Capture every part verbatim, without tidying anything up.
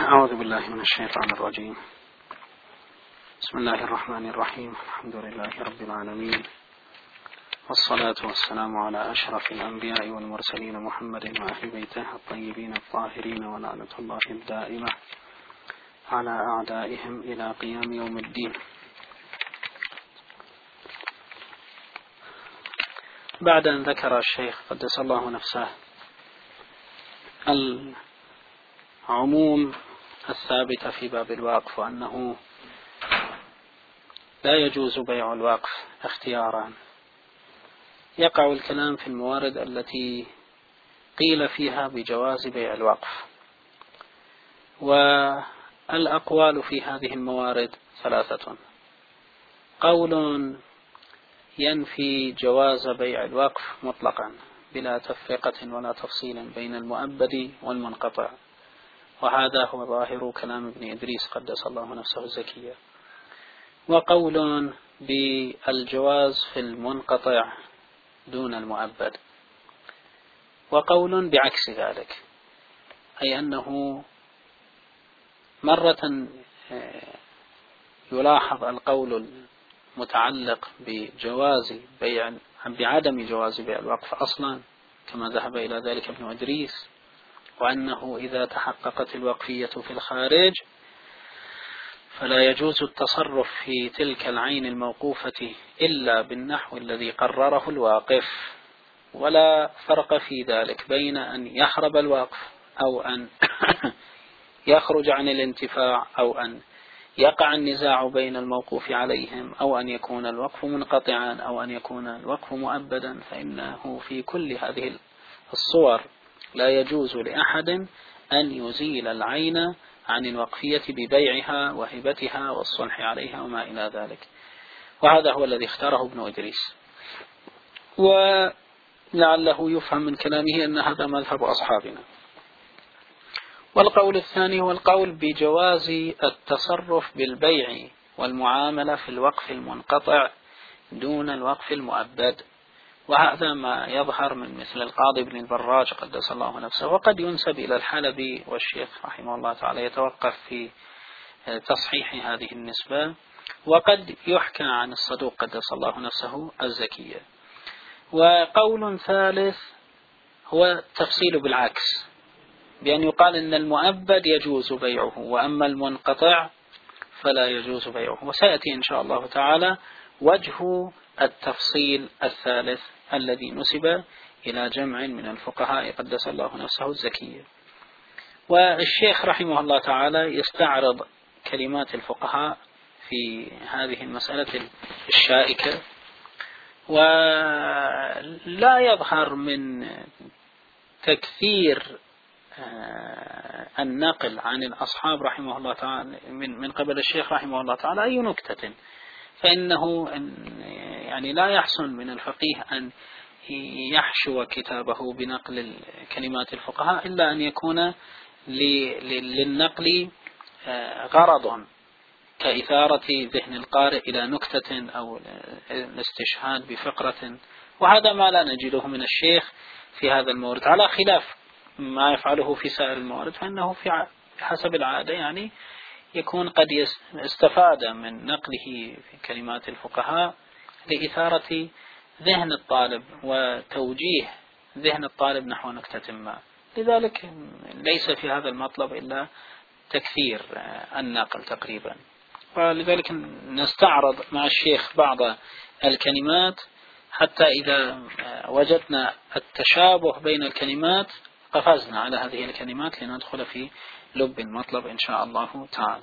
أعوذ بالله من الشيطان الرجيم. بسم الله الرحمن الرحيم. الحمد لله رب العالمين، والصلاة والسلام على أشرف الأنبياء والمرسلين محمد وأهل بيته الطيبين الطاهرين، ولعنة الله الدائمة على أعدائهم إلى قيام يوم الدين. بعد أن ذكر الشيخ قدس الله نفسه العموم الثابت في باب الوقف، وأنه لا يجوز بيع الوقف اختيارا، يقع الكلام في الموارد التي قيل فيها بجواز بيع الوقف. والأقوال في هذه الموارد ثلاثة: قول ينفي جواز بيع الوقف مطلقا بلا تفرقة ولا تفصيل بين المؤبد والمنقطع، وهذا هو ظاهر كلام ابن إدريس قدس الله نفسه الزكية. وقول بالجواز في المنقطع دون المؤبد، وقول بعكس ذلك، أي أنه مرة يلاحظ القول المتعلق بجواز بيع بعدم جواز بيع الوقف أصلا كما ذهب إلى ذلك ابن إدريس، وأنه إذا تحققت الوقفية في الخارج فلا يجوز التصرف في تلك العين الموقوفة إلا بالنحو الذي قرره الواقف، ولا فرق في ذلك بين أن يخرب الوقف أو أن يخرج عن الانتفاع أو أن يقع النزاع بين الموقوف عليهم أو أن يكون الوقف منقطعا أو أن يكون الوقف مؤبدا، فإنه في كل هذه الصور لا يجوز لأحد أن يزيل العين عن الوقفية ببيعها وهبتها والصلح عليها وما إلى ذلك، وهذا هو الذي اختاره ابن إدريس. ولعله يفهم من كلامه أن هذا مذهب أصحابنا. والقول الثاني هو القول بجواز التصرف بالبيع والمعاملة في الوقف المنقطع دون الوقف المؤبد، وهذا ما يظهر من مثل القاضي بن البراج قدس الله نفسه، وقد ينسب إلى الحلبي، والشيخ رحمه الله تعالى يتوقف في تصحيح هذه النسبة، وقد يحكى عن الصدوق قدس الله نفسه الزكية. وقول ثالث هو تفصيل بالعكس، بأن يقال إن المؤبد يجوز بيعه وأما المنقطع فلا يجوز بيعه، وسيأتي إن شاء الله تعالى وجه التفصيل الثالث الذي نسب إلى جمع من الفقهاء قدس الله نفسه الزكية. والشيخ رحمه الله تعالى يستعرض كلمات الفقهاء في هذه المسألة الشائكة، ولا يظهر من تكثير النقل عن الأصحاب رحمه الله تعالى من من قبل الشيخ رحمه الله تعالى أي نكتة، فإنه يعني لا يحسن من الفقيه أن يحشو كتابه بنقل كلمات الفقهاء إلا أن يكون للنقل غرض كإثارة ذهن القارئ إلى نكتة أو الاستشهاد بفقرة، وهذا ما لا نجده من الشيخ في هذا المورد، على خلاف ما يفعله في سائر الموارد، فإنه في حسب العادة يعني يكون قد استفاد من نقله في كلمات الفقهاء لإثارة ذهن الطالب وتوجيه ذهن الطالب نحو نكتة ما، لذلك ليس في هذا المطلب إلا تكثير النقل تقريبا. ولذلك نستعرض مع الشيخ بعض الكلمات حتى إذا وجدنا التشابه بين الكلمات قفزنا على هذه الكلمات لندخل في لب المطلب إن شاء الله تعالى.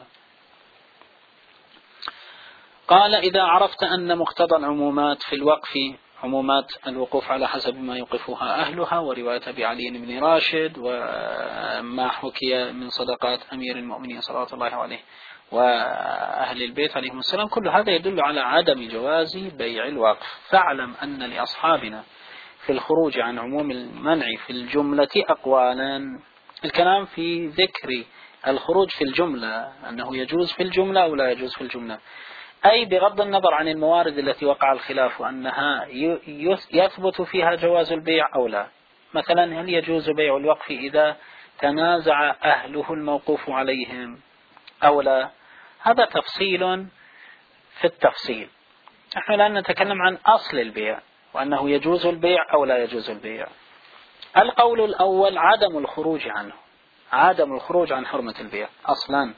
قال: إذا عرفت أن مقتضى العمومات في الوقف عمومات الوقوف على حسب ما يوقفها أهلها، ورواية أبي علي بن راشد، وما حكي من صدقات أمير المؤمنين صلوات الله عليه وأهل البيت عليهم السلام، كل هذا يدل على عدم جواز بيع الوقف. فاعلم أن لأصحابنا في الخروج عن عموم المنع في الجملة أقوالا. الكلام في ذكر الخروج في الجملة، أنه يجوز في الجملة أو لا يجوز في الجملة، أي بغض النظر عن الموارد التي وقع الخلاف وأنها يثبت فيها جواز البيع أو لا. مثلا هل يجوز بيع الوقف إذا تنازع أهله الموقوف عليهم أو لا. هذا تفصيل في التفصيل. نحن الآن نتكلم عن أصل البيع وأنه يجوز البيع أو لا يجوز البيع. القول الأول عدم الخروج عنه، عدم الخروج عن حرمة البيع أصلا،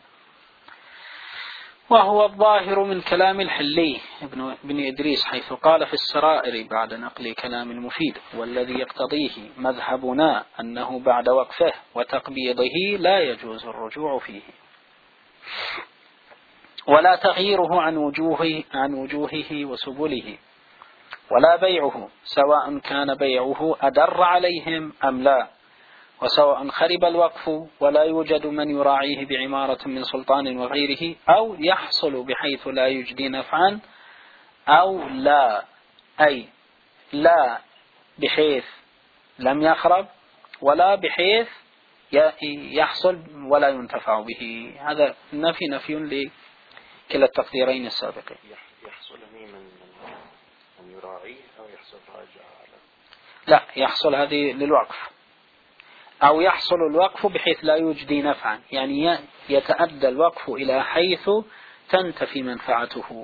وهو الظاهر من كلام الحلي ابن, ابن إدريس حيث قال في السرائر بعد نقل كلام المفيد: والذي يقتضيه مذهبنا أنه بعد وقفه وتقبيضه لا يجوز الرجوع فيه ولا تغييره عن وجوهه, عن وجوهه وسبله، ولا بيعه سواء كان بيعه أدر عليهم أم لا، وسواء خرب الوقف ولا يوجد من يراعيه بعمارة من سلطان وغيره، أو يحصل بحيث لا يجدي نفعا أو لا، أي لا بحيث لم يخرب ولا بحيث يحصل ولا ينتفع به. هذا نفي نفي لكلا التقديرين السابقين. يحصل من من يراعيه أو يحصل راجع على لا، يحصل هذه للوقف، أو يحصل الوقف بحيث لا يجدي نفعا، يعني يتأدى الوقف إلى حيث تنتفي منفعته.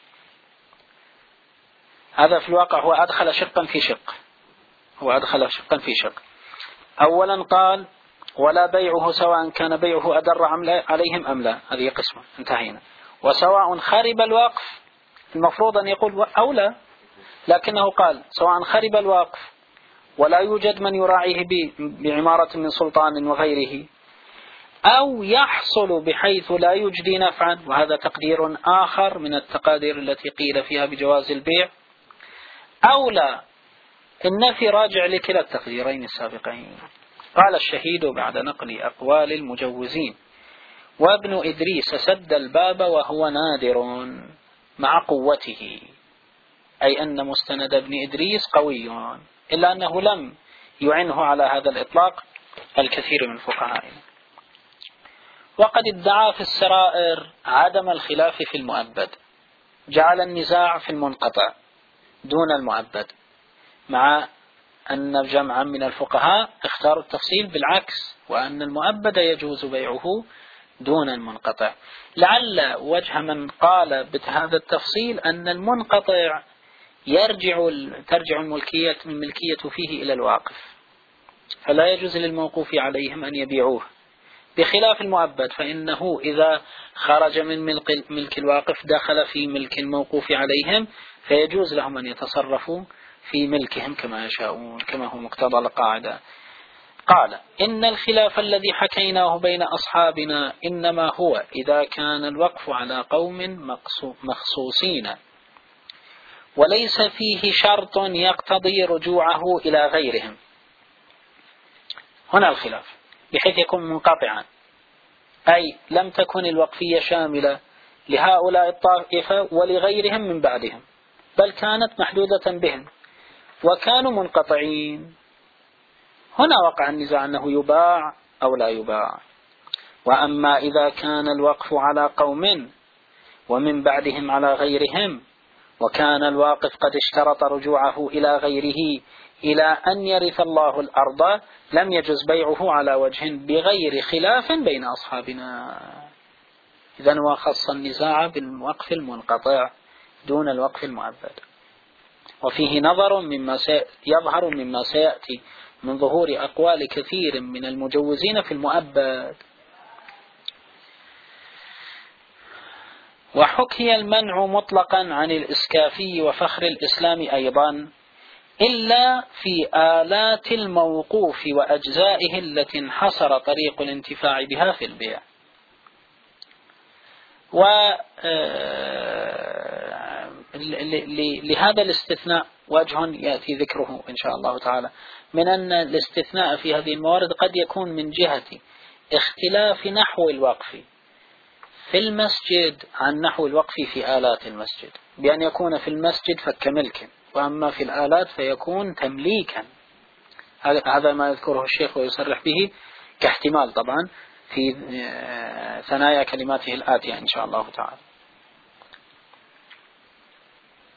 هذا في الواقع هو أدخل شقا في شق، هو أدخل شقا في شق. أولا قال: ولا بيعه سواء كان بيعه أدر عليهم أم لا، هذه قسمة انتهينا. وسواء خرب الوقف، المفروض أن يقول أو لا، لكنه قال سواء خرب الوقف ولا يوجد من يراعيه بعمارة من سلطان وغيره، أو يحصل بحيث لا يجدي نفعا، وهذا تقدير آخر من التقادير التي قيل فيها بجواز البيع، أو لا. النفي راجع لكلا التقديرين السابقين. قال الشهيد بعد نقل أقوال المجوزين: وابن إدريس سد الباب وهو نادر مع قوته، أي أن مستند ابن إدريس قوي، إلا أنه لم يعنه على هذا الإطلاق الكثير من فقهائنا. وقد ادعى في السرائر عدم الخلاف في المؤبد، جعل النزاع في المنقطع دون المؤبد، مع أن جمعا من الفقهاء اختاروا التفصيل بالعكس، وأن المؤبد يجوز بيعه دون المنقطع. لعل وجه من قال بهذا التفصيل أن المنقطع يرجع ترجع الملكية من ملكية فيه إلى الواقف، فلا يجوز للموقوف عليهم أن يبيعوه، بخلاف المؤبد فإنه إذا خرج من ملك, ملك الواقف دخل في ملك الموقوف عليهم، فيجوز لهم أن يتصرفوا في ملكهم كما يشاءون، كما هو مقتضى القاعدة. قال: إن الخلاف الذي حكيناه بين أصحابنا إنما هو إذا كان الوقف على قوم مخصوصين وليس فيه شرط يقتضي رجوعه إلى غيرهم. هنا الخلاف بحيث يكون منقطعا، أي لم تكن الوقفية شاملة لهؤلاء الطائفة ولغيرهم من بعدهم، بل كانت محدودة بهم وكانوا منقطعين. هنا وقع النزاع أنه يباع أو لا يباع. وأما إذا كان الوقف على قوم ومن بعدهم على غيرهم، وكان الواقف قد اشترط رجوعه إلى غيره إلى أن يرث الله الأرض، لم يجوز بيعه على وجه بغير خلاف بين أصحابنا. إذن وخص النزاع بالوقف المنقطع دون الوقف المؤبد. وفيه نظر مما يظهر مما سيأتي من ظهور أقوال كثير من المجوزين في المؤبد. وحكي المنع مطلقا عن الإسكافي وفخر الإسلام أيضا، إلا في آلات الموقوف وأجزائه التي انحصر طريق الانتفاع بها في البيع. ولهذا الاستثناء وجه يأتي ذكره إن شاء الله تعالى، من أن الاستثناء في هذه الموارد قد يكون من جهة اختلاف نحو الوقف في المسجد عن نحو الوقف في آلات المسجد، بأن يكون في المسجد فكملك، وأما في الآلات فيكون تمليكا. هذا ما يذكره الشيخ ويصرح به كاحتمال طبعا في ثنايا كلماته الآتية إن شاء الله تعالى.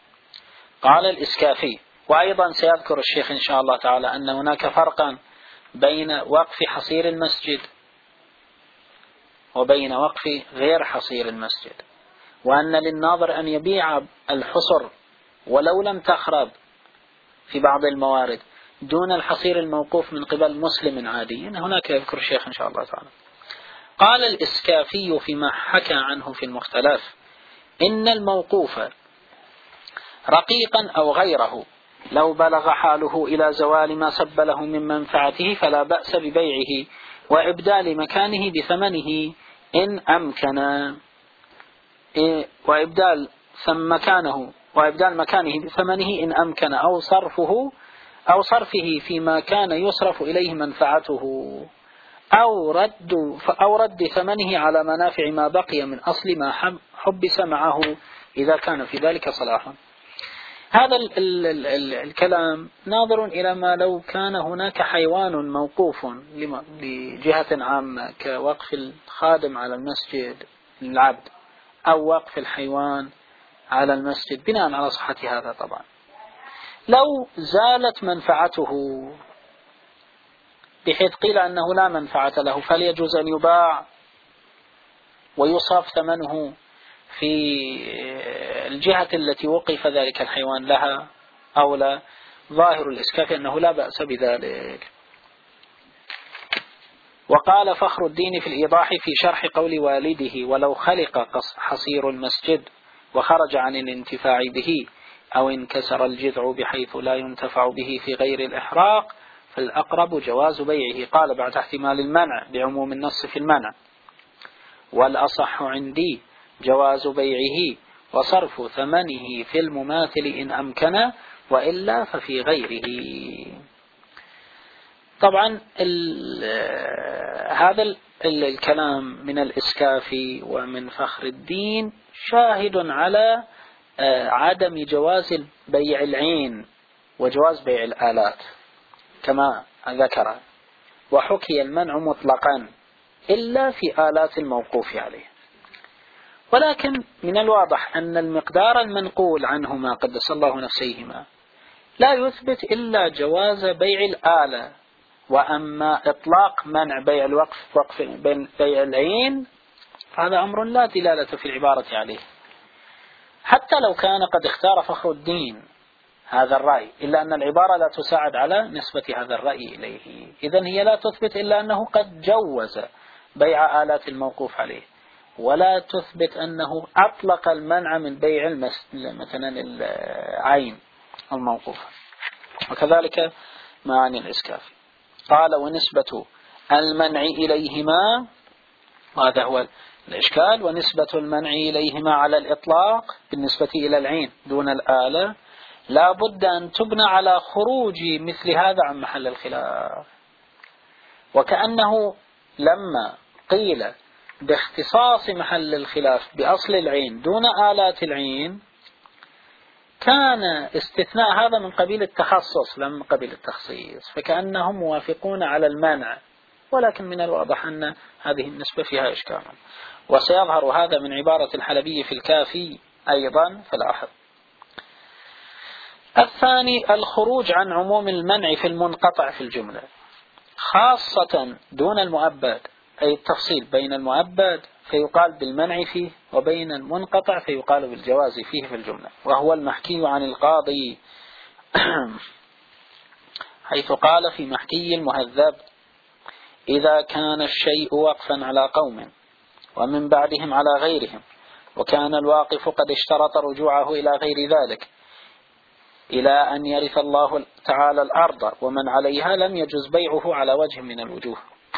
قال الإسكافي. وأيضا سيذكر الشيخ إن شاء الله تعالى أن هناك فرقا بين وقف حصير المسجد وبين وقف غير حصير المسجد، وأن للناظر أن يبيع الحصر ولو لم تخرب في بعض الموارد دون الحصير الموقوف من قبل مسلم عادي. هناك يذكر الشيخ إن شاء الله تعالى. قال الإسكافي فيما حكى عنه في المختلف: إن الموقوف رقيقا أو غيره لو بلغ حاله إلى زوال ما سب له من منفعته فلا بأس ببيعه وإبدال مكانه بثمنه إن أمكن، وإبدال مكانه وإبدال مكانه بثمنه إن أمكن، أو صرفه أو صرفه فيما كان يصرف إليه منفعته، أو رد أو رد ثمنه على منافع ما بقي من أصل ما حبس معه إذا كان في ذلك صلاح. هذا ال ال ال ال الكلام ناظر إلى ما لو كان هناك حيوان موقوف لجهة عامة كوقف الخادم على المسجد للعبد، أو وقف الحيوان على المسجد بناء على صحة هذا. طبعا لو زالت منفعته بحيث قيل أنه لا منفعة له فليجوز أن يباع ويصرف ثمنه في الجهة التي وقف ذلك الحيوان لها أو لا، ظاهر الإسكاف أنه لا بأس بذلك. وقال فخر الدين في الإيضاح في شرح قول والده: ولو خلق حصير المسجد وخرج عن الانتفاع به أو انكسر الجذع بحيث لا ينتفع به في غير الإحراق فالأقرب جواز بيعه. قال بعد احتمال المنع بعموم النص في المنع، والأصح عندي جواز بيعه وصرف ثمنه في المماثل إن أمكن، وإلا ففي غيره. طبعا ال هذا ال الكلام من الإسكافي ومن فخر الدين شاهد على عدم جواز بيع العين وجواز بيع الآلات كما ذكر، وحكي المنع مطلقا إلا في آلات الموقوف عليه. ولكن من الواضح أن المقدار المنقول عنهما قدس الله نفسيهما لا يثبت إلا جواز بيع الآلة، وأما إطلاق منع بيع الوقف وقف بيع العين هذا أمر لا دلالة في العبارة عليه، حتى لو كان قد اختار فخر الدين هذا الرأي، إلا أن العبارة لا تساعد على نسبة هذا الرأي إليه. إذن هي لا تثبت إلا أنه قد جوز بيع آلات الموقوف عليه، ولا تثبت أنه أطلق المنع من بيع المس... مثلا العين الموقوفة. وكذلك معاني الإسكاف. قال ونسبة المنع إليهما، وهذا هو الإشكال، ونسبة المنع إليهما على الإطلاق بالنسبة إلى العين دون الآلة لا بد أن تبنى على خروج مثل هذا عن محل الخلاف. وكأنه لما قيل باختصاص محل الخلاف بأصل العين دون آلات العين كان استثناء هذا من قبيل التخصص لا من قبيل التخصيص، فكأنهم موافقون على المانع، ولكن من الواضح أن هذه النسبة فيها إشكال، وسيظهر هذا من عبارة الحلبي في الكافي أيضا. فلاحظ الثاني الخروج عن عموم المنع في المنقطع في الجملة، خاصة دون المؤبد، أي التفصيل بين المؤبد فيقال بالمنع فيه وبين المنقطع فيقال بالجواز فيه في الجملة، وهو المحكي عن القاضي حيث قال في محكي المهذب: إذا كان الشيء وقفا على قوم ومن بعدهم على غيرهم وكان الواقف قد اشترط رجوعه إلى غير ذلك إلى أن يرث الله تعالى الأرض ومن عليها لم يجوز بيعه على وجه من الوجوه.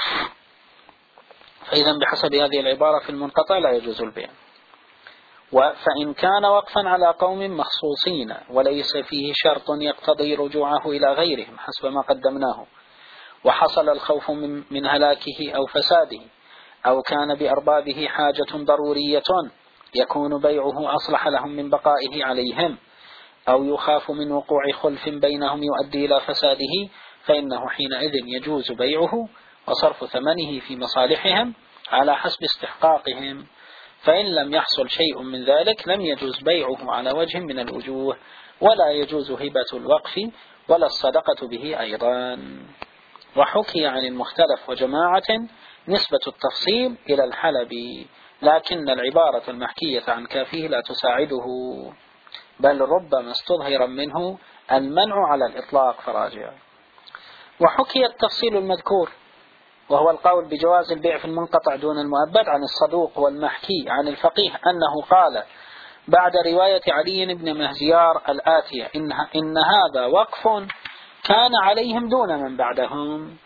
فإذا بحسب هذه العبارة في المنقطع لا يجوز البيع. فإن كان وقفا على قوم مخصوصين وليس فيه شرط يقتضي رجوعه إلى غيرهم حسب ما قدمناه، وحصل الخوف من, من هلاكه أو فساده، أو كان بأربابه حاجة ضرورية يكون بيعه أصلح لهم من بقائه عليهم، أو يخاف من وقوع خلف بينهم يؤدي إلى فساده، فإنه حينئذ يجوز بيعه وصرف ثمنه في مصالحهم على حسب استحقاقهم. فإن لم يحصل شيء من ذلك لم يجوز بيعه على وجه من الوجوه، ولا يجوز هبة الوقف ولا الصدقة به أيضا. وحكي عن المختلف وجماعة نسبة التفصيل إلى الحلبي، لكن العبارة المحكية عن كافيه لا تساعده، بل ربما استظهر منه المنع على الإطلاق فراجع. وحكي التفصيل المذكور وهو القول بجواز البيع في المنقطع دون المؤبد عن الصدوق والمحكي عن الفقيه أنه قال بعد رواية علي بن مهزيار الآتية إن, إن هذا وقف كان عليهم دون من بعدهم.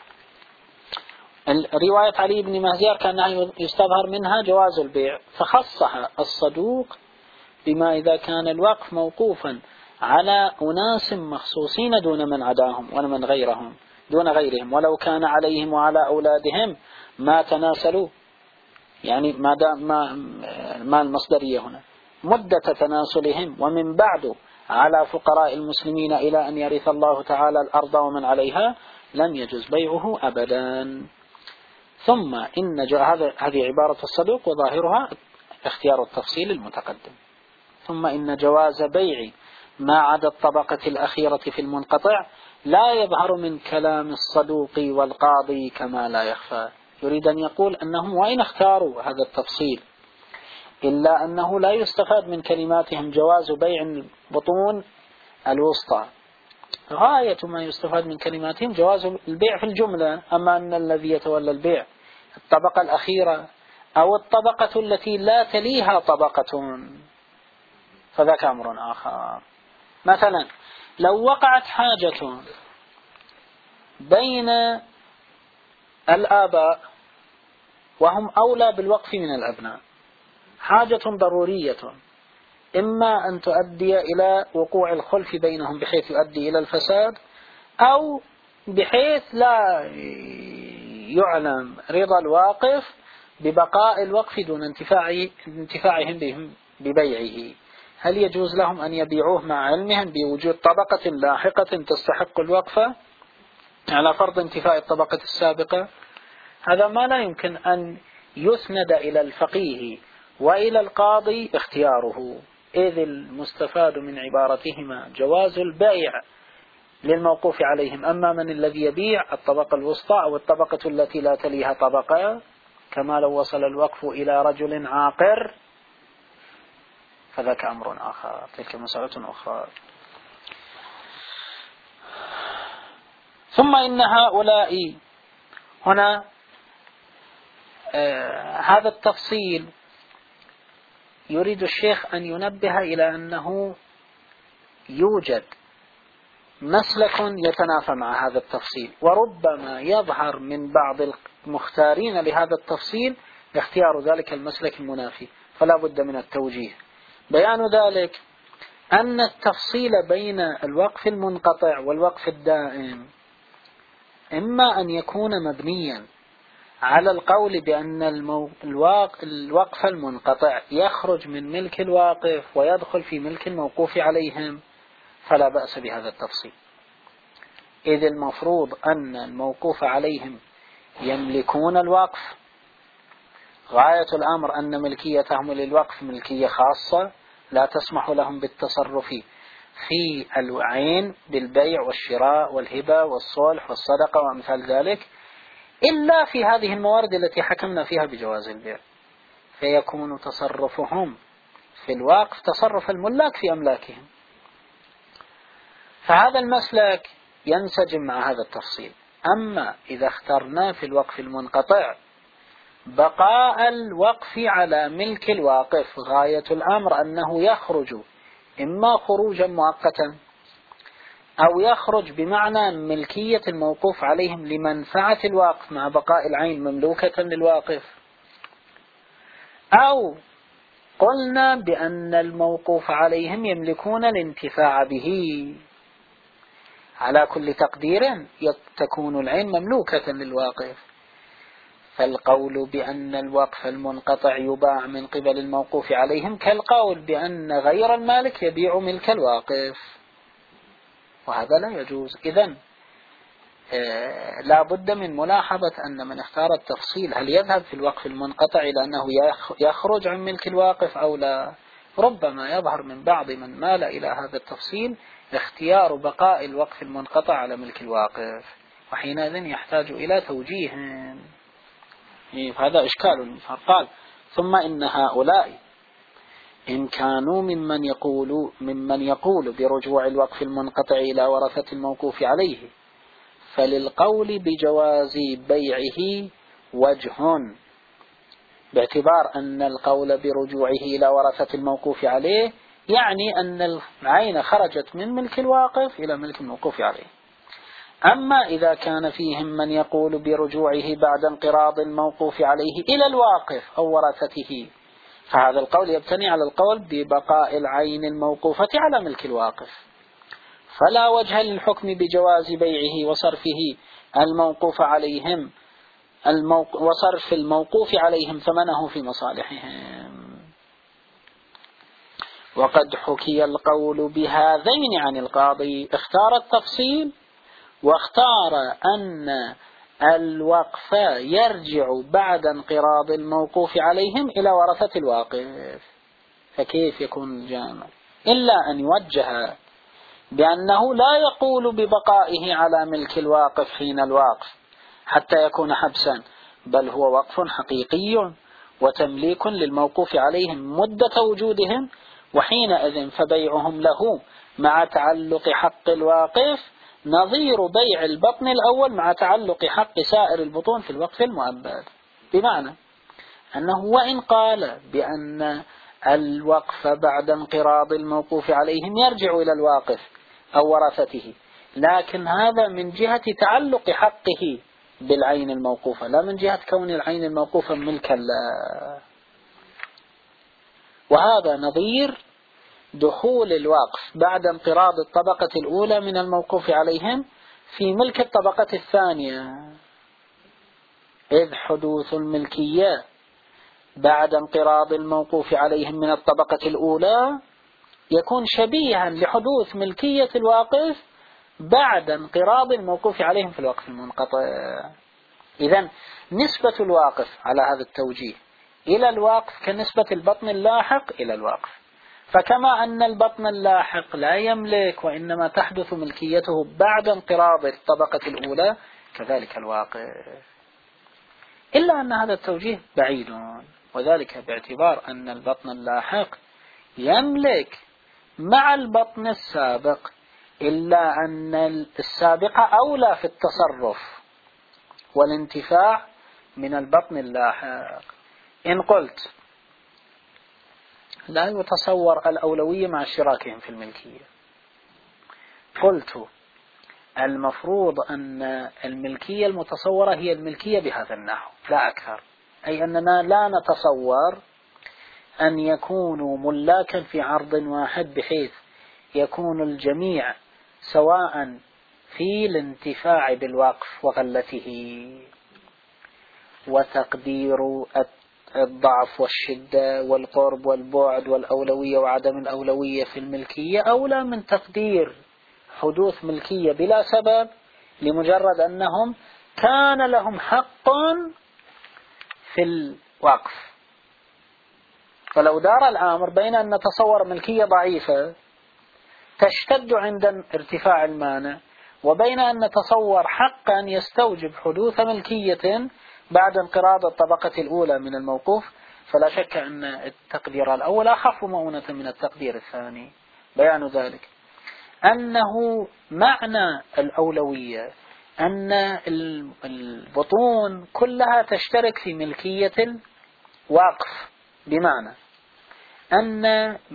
رواية علي بن مهزيار كان يستظهر منها جواز البيع، فخصها الصدوق بما إذا كان الوقف موقوفا على أناس مخصوصين دون من عداهم ومن غيرهم دون غيرهم، ولو كان عليهم وعلى أولادهم ما تناسلوا، يعني ما ما ما المصدرية هنا مدة تناسلهم، ومن بعد على فقراء المسلمين إلى أن يرث الله تعالى الأرض ومن عليها لم يجوز بيعه أبدا. ثم إن هذه عبارة الصدوق وظاهرها اختيار التفصيل المتقدم. ثم إن جواز بيع ما عدا الطبقة الأخيرة في المنقطع لا يظهر من كلام الصدوق والقاضي كما لا يخفى. يريد أن يقول أنهم وإن اختاروا هذا التفصيل إلا أنه لا يستفاد من كلماتهم جواز بيع البطون الوسطى، غاية ما يستفاد من كلماتهم جواز البيع في الجملة. أما أن الذي يتولى البيع الطبقة الأخيرة أو الطبقة التي لا تليها طبقة فذاك أمر آخر. مثلا لو وقعت حاجة بين الآباء وهم أولى بالوقف من الأبناء، حاجة ضرورية إما أن تؤدي إلى وقوع الخلف بينهم بحيث يؤدي إلى الفساد، أو بحيث لا يعلم رضا الواقف ببقاء الوقف دون انتفاعهم بهم ببيعه. هل يجوز لهم أن يبيعوه مع علمهم بوجود طبقة لاحقة تستحق الوقف على فرض انتفاء الطبقة السابقة؟ هذا ما لا يمكن أن يسند إلى الفقيه وإلى القاضي اختياره، إذ المستفاد من عبارتهما جواز البيع للموقوف عليهم. أما من الذي يبيع الطبقة الوسطى أو الطبقة التي لا تليها طبقة، كما لو وصل الوقف إلى رجل عاقر فذاك أمر آخر، تلك مسألة أخرى. ثم إن هؤلاء هنا آه هذا التفصيل يريد الشيخ أن ينبه إلى أنه يوجد مسلك يتنافى مع هذا التفصيل، وربما يظهر من بعض المختارين لهذا التفصيل اختيار ذلك المسلك المنافي، فلا بد من التوجيه. بيان ذلك أن التفصيل بين الوقف المنقطع والوقف الدائم إما أن يكون مبنيا على القول بأن الوقف المنقطع يخرج من ملك الواقف ويدخل في ملك الموقوف عليهم، فلا بأس بهذا التفصيل، إذ المفروض أن الموقوف عليهم يملكون الوقف، غاية الأمر أن ملكيتهم للوقف ملكية خاصة لا تسمح لهم بالتصرف في العين بالبيع والشراء والهبة والصلح والصدقة وأمثال ذلك إلا في هذه الموارد التي حكمنا فيها بجواز البيع، فيكون تصرفهم في الوقف تصرف الملاك في أملاكهم. فهذا المسلك ينسجم مع هذا التفصيل. أما إذا اخترنا في الوقف المنقطع بقاء الوقف على ملك الواقف، غاية الأمر أنه يخرج إما خروجا مؤقتا أو يخرج بمعنى ملكية الموقوف عليهم لمنفعة الواقف مع بقاء العين مملوكة للواقف، أو قلنا بأن الموقوف عليهم يملكون الانتفاع به. على كل تقدير تكون العين مملوكة للواقف، فالقول بأن الوقف المنقطع يباع من قبل الموقوف عليهم كالقول بأن غير المالك يبيع ملك الواقف، وهذا لا يجوز. إذن آه لا بد من ملاحظة أن من اختار التفصيل هل يذهب في الوقف المنقطع إلى أنه يخرج عن ملك الواقف أو لا. ربما يظهر من بعض من مال إلى هذا التفصيل اختيار بقاء الوقف المنقطع على ملك الواقف، وحينئذ يحتاج إلى توجيه. هذا إشكال. قال ثم إن هؤلاء إن كانوا ممن يقول ممن يقول برجوع الوقف المنقطع إلى ورثة الموقوف عليه، فللقول بجواز بيعه وجه، باعتبار أن القول برجوعه إلى ورثة الموقوف عليه يعني أن العين خرجت من ملك الواقف إلى ملك الموقوف عليه. أما إذا كان فيهم من يقول برجوعه بعد انقراض الموقوف عليه إلى الواقف أو ورثته، فهذا القول يبتني على القول ببقاء العين الموقوفة على ملك الواقف، فلا وجه للحكم بجواز بيعه وصرفه الموقوف عليهم الموق... وصرف الموقوف عليهم ثمنه في مصالحهم. وقد حكي القول بهذين عن القاضي، اختار التفصيل واختار أن الوقف يرجع بعد انقراض الموقوف عليهم إلى ورثة الواقف. فكيف يكون الجامع إلا أن يوجه بأنه لا يقول ببقائه على ملك الواقف حين الواقف حتى يكون حبسا، بل هو وقف حقيقي وتمليك للموقوف عليهم مدة وجودهم، وحينئذ فبيعهم له مع تعلق حق الواقف نظير بيع البطن الأول مع تعلق حق سائر البطون في الوقف المؤبد. بمعنى أنه وإن قال بأن الوقف بعد انقراض الموقوف عليهم يرجع إلى الواقف أو ورثته، لكن هذا من جهة تعلق حقه بالعين الموقوفة، لا من جهة كون العين الموقوفة ملكا له. وهذا نظير دخول الوقف بعد انقراض الطبقة الأولى من الموقوف عليهم في ملك الطبقة الثانية، إذ حدوث الملكية بعد انقراض الموقوف عليهم من الطبقة الأولى يكون شبيها لحدوث ملكية الواقف بعد انقراض الموقوف عليهم في الوقف المنقطع. إذن نسبة الواقف على هذا التوجيه إلى الواقف كنسبة البطن اللاحق إلى الواقف، فكما أن البطن اللاحق لا يملك وإنما تحدث ملكيته بعد انقراض الطبقة الأولى، كذلك الواقف، إلا أن هذا التوجيه بعيد، وذلك باعتبار أن البطن اللاحق يملك مع البطن السابق، إلا أن السابق أولى في التصرف والانتفاع من البطن اللاحق. إن قلت لا يتصور الأولوية مع اشتراكهم في الملكية، قلت المفروض أن الملكية المتصورة هي الملكية بهذا النحو لا أكثر، أي أننا لا نتصور أن يكونوا ملاكا في عرض واحد بحيث يكون الجميع سواء في الانتفاع بالوقف وغلته، وتقدير الضعف والشدة والقرب والبعد والأولوية وعدم الأولوية في الملكية أولى من تقدير حدوث ملكية بلا سبب لمجرد أنهم كان لهم حق في الوقف. فلو دار الأمر بين أن نتصور ملكية ضعيفة تشتد عند ارتفاع المانع، وبين أن نتصور حقا يستوجب حدوث ملكية بعد انقراض الطبقة الأولى من الموقوف، فلا شك أن التقدير الأول أخف مؤونة من التقدير الثاني. بيان ذلك أنه معنى الأولوية أن البطون كلها تشترك في ملكية الوقف، بمعنى أن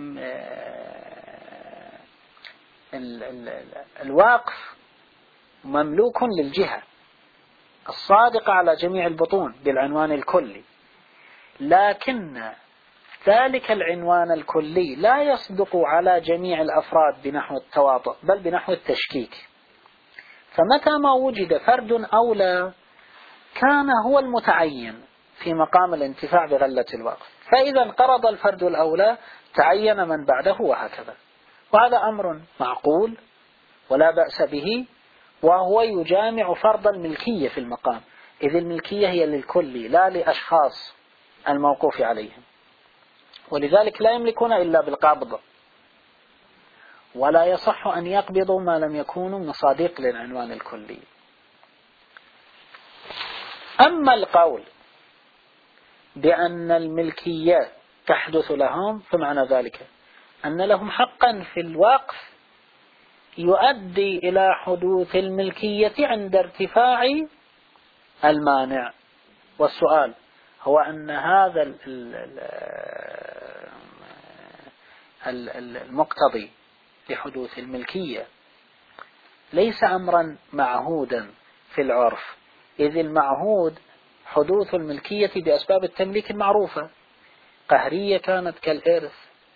الوقف مملوك للجهة الصادقة على جميع البطون بالعنوان الكلي، لكن ذلك العنوان الكلي لا يصدق على جميع الأفراد بنحو التواطؤ بل بنحو التشكيك. فمتى ما وجد فرد أولى كان هو المتعين في مقام الانتفاع بغلة الوقف، فإذا انقرض الفرد الأولى تعين من بعده وهكذا. وهذا أمر معقول ولا بأس به، وهو يجامع فرض الملكية في المقام، إذ الملكية هي للكل لا لأشخاص الموقوف عليهم، ولذلك لا يملكون إلا بالقبض، ولا يصح أن يقبضوا ما لم يكونوا مصادق للعنوان الكلي. أما القول بأن الملكية تحدث لهم فمعنى ذلك أن لهم حقا في الوقف يؤدي إلى حدوث الملكية عند ارتفاع المانع. والسؤال هو أن هذا المقتضي لحدوث الملكية ليس أمرا معهودا في العرف، إذ المعهود حدوث الملكية بأسباب التمليك المعروفة، قهرية كانت كالإرث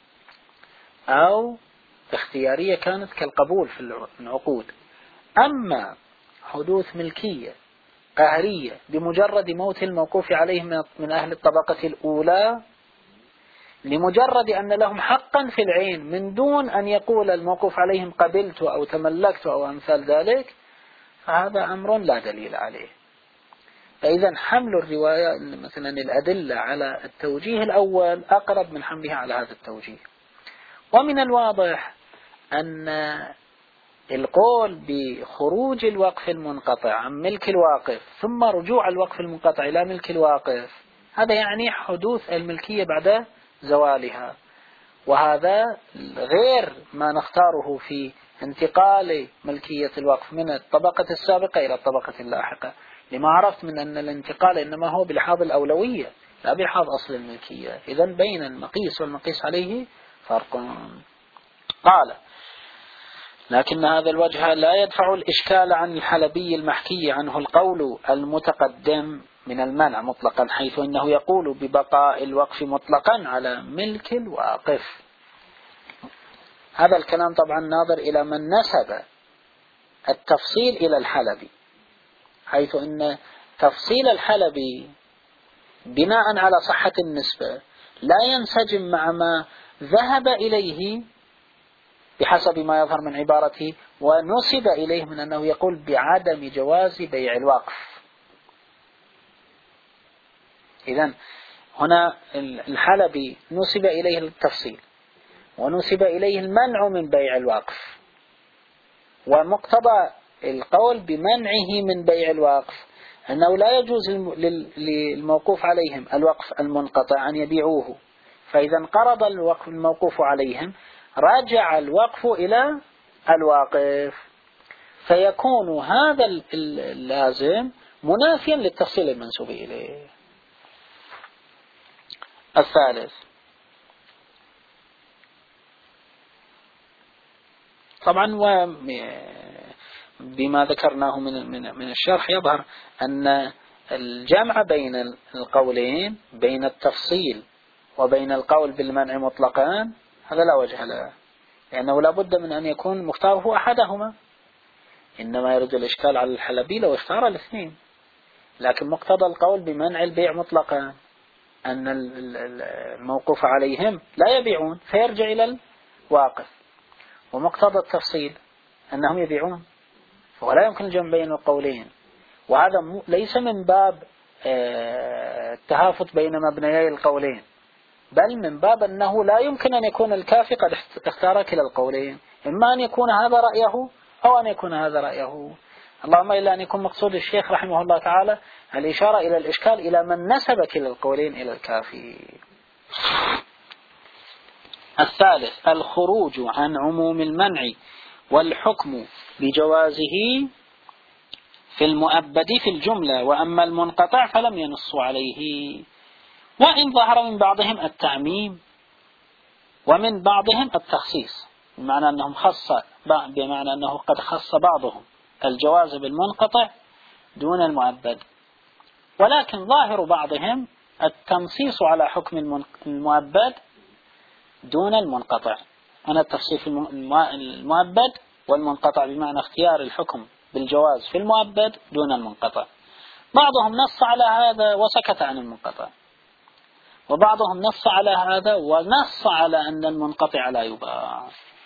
أو اختيارية كانت كالقبول في العقود. أما حدوث ملكية قهرية بمجرد موت الموقوف عليه من أهل الطبقة الأولى لمجرد أن لهم حقا في العين من دون أن يقول الموقوف عليهم قبلت أو تملكت أو أمثال ذلك، فهذا أمر لا دليل عليه. فإذا حمل الرواية مثلا الأدلة على التوجيه الأول أقرب من حملها على هذا التوجيه. ومن الواضح أن القول بخروج الوقف المنقطع عن ملك الواقف ثم رجوع الوقف المنقطع إلى ملك الواقف هذا يعني حدوث الملكية بعد زوالها، وهذا غير ما نختاره في انتقال ملكية الوقف من الطبقة السابقة إلى الطبقة اللاحقة، لما عرفت من أن الانتقال إنما هو بلحاظ الأولوية لا بلحاظ أصل الملكية. إذن بين المقيس والمقيس عليه فرق. قال: لكن هذا الوجه لا يدفع الإشكال عن الحلبي المحكي عنه القول المتقدم من المنع مطلقا، حيث إنه يقول ببقاء الوقف مطلقا على ملك الواقف. هذا الكلام طبعا ناظر إلى من نسب التفصيل إلى الحلبي، حيث إن تفصيل الحلبي بناء على صحة النسبة لا ينسجم مع ما ذهب إليه بحسب ما يظهر من عبارته ونسب إليه من أنه يقول بعدم جواز بيع الوقف. إذن هنا الحلبي نسب إليه التفصيل ونسب إليه المنع من بيع الوقف، ومقتضى القول بمنعه من بيع الوقف أنه لا يجوز للموقوف عليهم الوقف المنقطع أن يبيعوه، فإذا انقرض الوقف الموقوف عليهم رجع الوقف إلى الواقف، فيكون هذا اللازم منافيا للتفصيل المنسوب إليه. الثالث، طبعا وبما ذكرناه من من من الشرح يظهر أن الجمع بين القولين بين التفصيل وبين القول بالمنع مطلقا هذا لا وجه له، لأنه لا بد من أن يكون مختاره أحدهما. إنما يرد الإشكال على الحلبي لو اختار الاثنين، لكن مقتضى القول بمنع البيع مطلقا أن الموقوف عليهم لا يبيعون فيرجع إلى الواقف، ومقتضى التفصيل أنهم يبيعون، ولا يمكن الجمع بين القولين. وهذا ليس من باب التهافت بين مبنيي القولين، بل من باب أنه لا يمكن أن يكون الكافي قد اختار كلا القولين، إما أن يكون هذا رأيه أو أن يكون هذا رأيه، اللهم إلا أن يكون مقصود الشيخ رحمه الله تعالى الإشارة إلى الإشكال إلى من نسب كلا القولين إلى الكافي. الثالث، الخروج عن عموم المنع والحكم بجوازه في المؤبد في الجملة، وأما المنقطع فلم ينصوا عليه، وإن ظهر من بعضهم التعميم ومن بعضهم التخصيص، بمعنى أنهم خص بمعنى أنه قد خص بعضهم الجواز بالمنقطع دون المؤبد، ولكن ظاهر بعضهم التنصيص على حكم المؤبد دون المنقطع. أنا التفصيل في المؤبد والمنقطع بمعنى اختيار الحكم بالجواز في المؤبد دون المنقطع. بعضهم نص على هذا وسكت عن المنقطع، وبعضهم نص على هذا ونص على أن المنقطع لا يباع.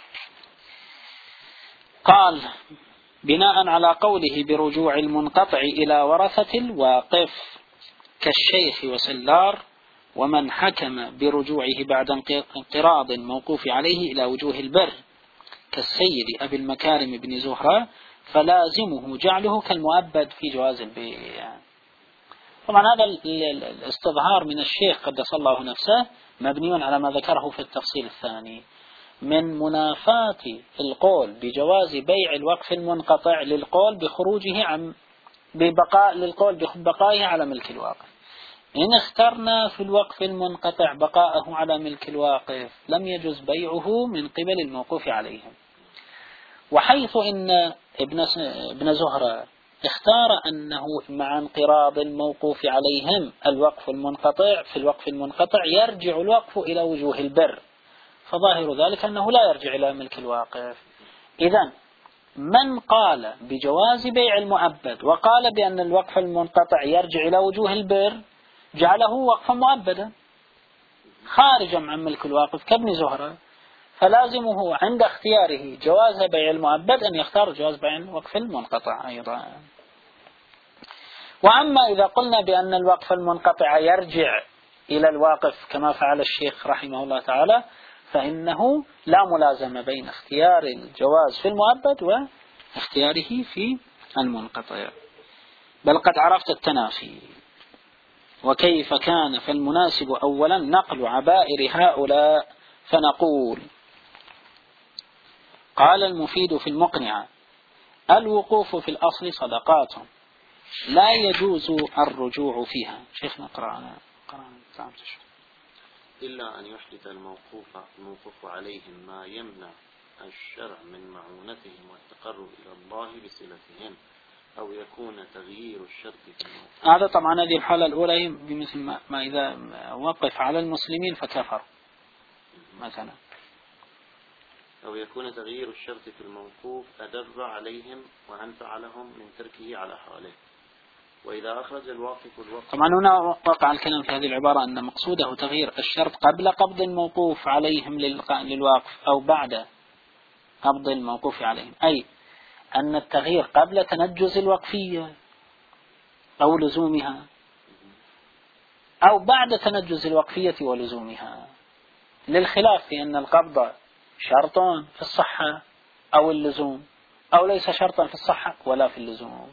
قال: بناء على قوله برجوع المنقطع إلى ورثة الواقف كالشيخ وسلار، ومن حكم برجوعه بعد انقراض موقوف عليه إلى وجوه البر كالسيد أبي المكارم بن زهرة، فلازمه جعله كالمؤبد في جواز البيع. طبعا هذا الاستظهار من الشيخ قدس الله نفسه مبني على ما ذكره في التفصيل الثاني من منافاة القول بجواز بيع الوقف المنقطع للقول بخروجه عن ببقاء للقول ببقائه على ملك الواقف. إن اخترنا في الوقف المنقطع بقاءه على ملك الواقف لم يجوز بيعه من قبل الموقوف عليهم. وحيث إن ابن ابن زهرة اختار أنه مع انقراض الموقوف عليهم الوقف المنقطع في الوقف المنقطع يرجع الوقف إلى وجوه البر، فظاهر ذلك أنه لا يرجع إلى ملك الواقف. إذن من قال بجواز بيع المؤبد وقال بأن الوقف المنقطع يرجع إلى وجوه البر جعله وقفا مؤبدا خارجا عن ملك الواقف كابن زهرة، فلازمه عند اختياره جواز بيع المؤبد أن يختار جواز بيع الوقف المنقطع أيضا. وأما إذا قلنا بأن الوقف المنقطع يرجع إلى الواقف كما فعل الشيخ رحمه الله تعالى فإنه لا ملازمة بين اختيار الجواز في المؤبد واختياره في المنقطع، بل قد عرفت التنافي. وكيف كان فالمناسب أولا نقل عبائر هؤلاء، فنقول قال المفيد في المقنعة الوقوف في الأصل صدقات لا يجوز الرجوع فيها. شيخ نقرأ إلا أن يحدث الموقوف الموقوف عليهم ما يمنع الشرع من معونتهم والتقرب إلى الله بصلتهم، أو يكون تغيير الشرط في الموقوف. هذا طبعا هذه الحالة الأولى بمثل ما, ما إذا وقف على المسلمين فكفر مثلا، أو يكون تغيير الشرط في الموقوف أدر عليهم وأنفع لهم من تركه على حاله. وإذا أخرج الواقف الوقف. طبعا هنا وقع الكلام في هذه العبارة أن مقصوده تغيير الشرط قبل قبض الموقوف عليهم للواقف أو بعد قبض الموقوف عليهم، أي أن التغيير قبل تنجز الوقفية أو لزومها أو بعد تنجز الوقفية ولزومها، للخلاف في أن القبض شرط في الصحة أو اللزوم أو ليس شرطا في الصحة ولا في اللزوم.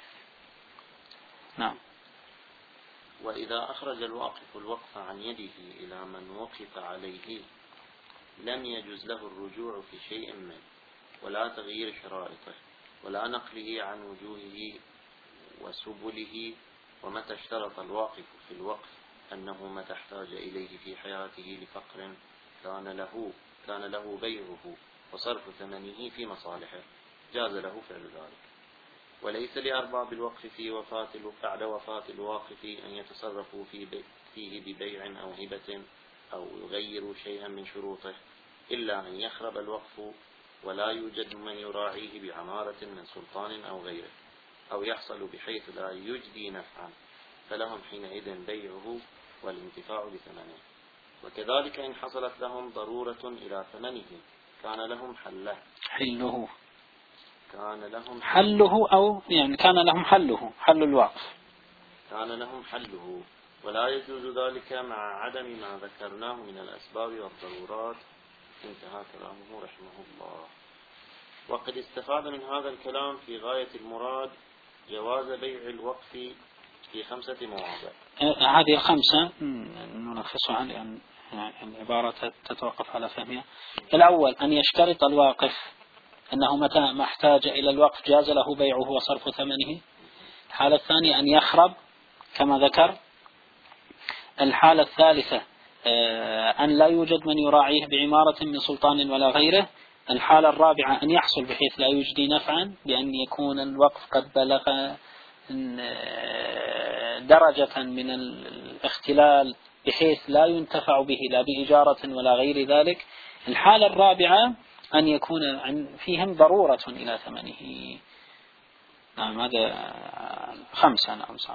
نعم. وإذا أخرج الواقف الوقف عن يده إلى من وقف عليه لم يجوز له الرجوع في شيء منه ولا تغيير شرائطه ولا نقله عن وجوهه وسبله. ومتى اشترط الواقف في الوقف أنه متى احتاج إليه في حياته لفقر كان له كان له بيعه وصرف ثمنه في مصالحه جاز له فعل ذلك. وليس لأرباب الوقف في وفاة بعد وفاة الواقف أن يتصرفوا فيه ببيع أو هبة أو يغيروا شيئا من شروطه إلا أن يخرب الوقف ولا يوجد من يراعيه بعمارة من سلطان أو غيره، أو يحصل بحيث لا يجدي نفعا، فلهم حينئذ بيعه والانتفاع بثمنه. وكذلك إن حصلت لهم ضرورة إلى ثمنه كان لهم حله حله كان لهم حله أو يعني كان لهم حله حل الوقف كان لهم حله ولا يجوز ذلك مع عدم ما ذكرناه من الأسباب والضرورات. انتهى كلامه رحمه الله. وقد استفاد من هذا الكلام في غاية المراد جواز بيع الوقف في خمسة مواضع. هذه الخمسة نلخصها لأن العبارة تتوقف على فهمها. الأول أن يشترط الواقف أنه متى ما احتاج إلى الوقف جاز له بيعه وصرف ثمنه. الحالة الثانية أن يخرب كما ذكر. الحالة الثالثة أن لا يوجد من يراعيه بعمارة من سلطان ولا غيره. الحالة الرابعة أن يحصل بحيث لا يجدي نفعا بأن يكون الوقف قد بلغ درجة من الاختلال بحيث لا ينتفع به لا بإجارة ولا غير ذلك. الحالة الرابعة أن يكون فيهم ضرورة إلى ثمنه. نعم هذا خمسة. نعم صار.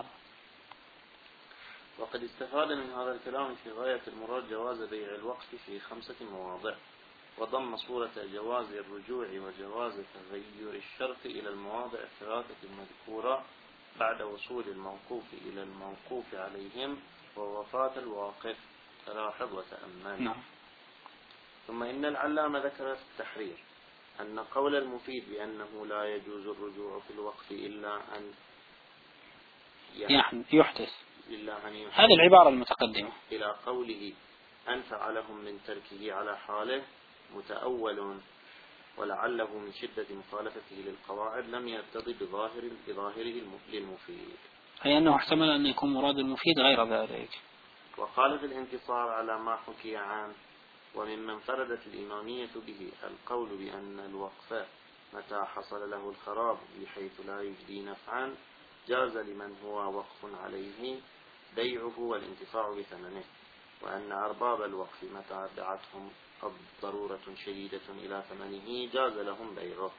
وقد استفاد من هذا الكلام في غاية المراد جواز بيع الوقف في خمسة مواضع، وضم صورة جواز الرجوع وجواز تغير الشرط إلى المواضع الثلاثة المذكورة بعد وصول الموقوف إلى الموقوف عليهم ووفاة الواقف. تلاحظ وتأمل. نعم. ثم إن العلامة ذكر في التحرير أن قول المفيد بأنه لا يجوز الرجوع في الوقف إلا أن يحدث لله أن يحب هذه العبارة المتقدمة إلى قوله أنفع لهم من تركه على حاله متأول، ولعله من شدة مخالفته للقواعد لم يرتضي بظاهر بظاهره للمفيد، أي أنه احتمل أن يكون مراد المفيد غير ذلك. وقال في الانتصار على ما حكي عنه: وممن انفردت الإمامية به القول بأن الوقف متى حصل له الخراب بحيث لا يجدي نفعا جاز لمن هو وقف عليه بيعه والانتفاع بثمنه، وأن أرباب الوقف متى دعتهم ضرورة شديدة إلى ثمنه جاز لهم بيعه،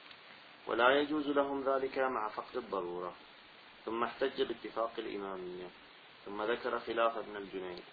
ولا يجوز لهم ذلك مع فقد الضرورة. ثم احتج باتفاق الإمامية، ثم ذكر خلاف ابن الجنيد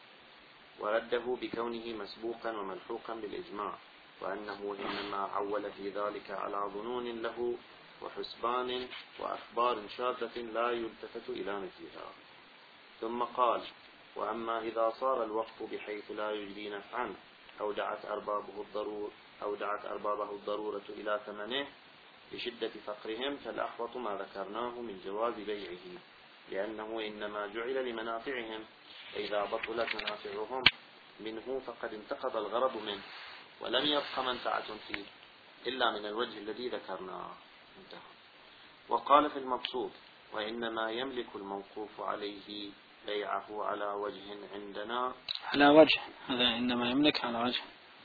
ورده بكونه مسبوقا وملحوقا بالإجماع، وأنه إنما عول في ذلك على ظنون له وحسبان وأخبار شاذة لا يلتفت إلى مثلها. ثم قال: وأما إذا صار الوقف بحيث لا يجدي نفعا أو دعت أربابه الضرور أو دعت أربابه الضرورة إلى ثمنه لشدة فقرهم، فالأحوط ما ذكرناه من جواز بيعه، لأنه إنما جعل لمنافعهم، فإذا بطلت منافعهم منه فقد انتقض الغرض منه، ولم يبق منفعة فيه إلا من الوجه الذي ذكرناه. انتهى. وقال في المبسوط: وإنما يملك الموقوف عليه بيعه على وجه عندنا على وجه هذا إنما يملك على وجه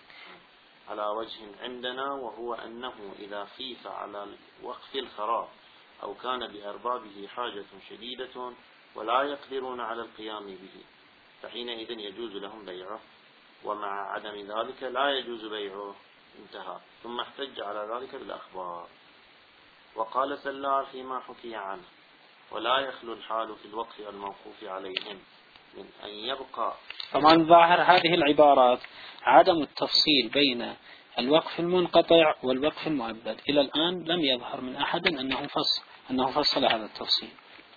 على وجه عندنا وهو أنه إذا خيف على وقف الخراب أو كان بأربابه حاجة شديدة ولا يقدرون على القيام به فحينئذ يجوز لهم بيعه، ومع عدم ذلك لا يجوز بيعه. انتهى. ثم احتج على ذلك بالأخبار. وقال سلار فيما حكي عنه: ولا يخلو الحال في الوقف الموقوف عليهم من أن يبقى. طبعا ظاهر هذه العبارات عدم التفصيل بين الوقف المنقطع والوقف المؤبد، إلى الآن لم يظهر من أحد أنه فصل أنه فصل هذا التفصيل.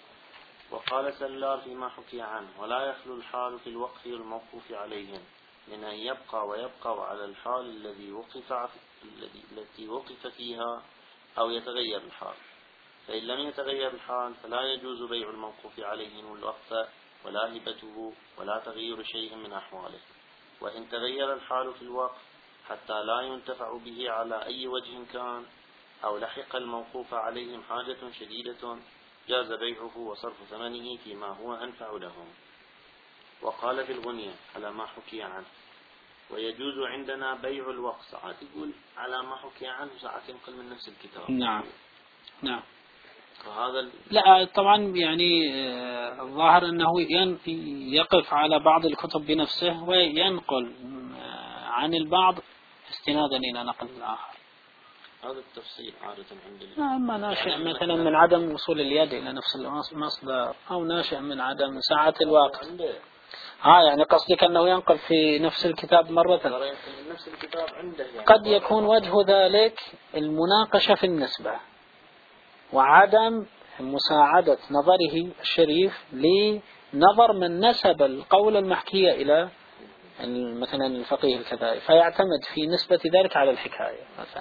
وقال سلار فيما حكي عنه: ولا يخلو الحال في الوقف الموقوف عليهم من أن يبقى ويبقى على الحال الذي وقف التي وقف فيها أو يتغير الحال، فإن لم يتغير الحال فلا يجوز بيع الموقوف عليهم الوقف ولا هبته ولا تغيير شيء من أحواله. وإن تغير الحال في الوقف حتى لا ينتفع به على أي وجه كان أو لحق الموقوف عليهم حاجة شديدة جاز بيعه وصرف ثمنه فيما هو أنفع لهم. وقال في الغنية على ما حكي عنه: ويجوز عندنا بيع الوقف. ساعات يقول على ما حكي عنه، ساعات ينقل من نفس الكتاب. نعم نعم. فهذا لا طبعا يعني الظاهر أنه يقف على بعض الكتب بنفسه وينقل عن البعض استنادا إلى نقل الآخر. هذا التفصيل عادة عندنا. أما ناشئ مثلا من عدم وصول اليد إلى نفس المصدر، أو ناشئ من عدم ساعة الوقت. ها يعني قصدك أنه ينقل في نفس الكتاب مرة. نفس الكتاب عنده يعني. قد يكون وجه ذلك المناقشة في النسبة وعدم مساعدة نظره الشريف لنظر من نسب القول المحكية إلى مثلا الفقيه الكذائي، فيعتمد في نسبة ذلك على الحكاية مثلا.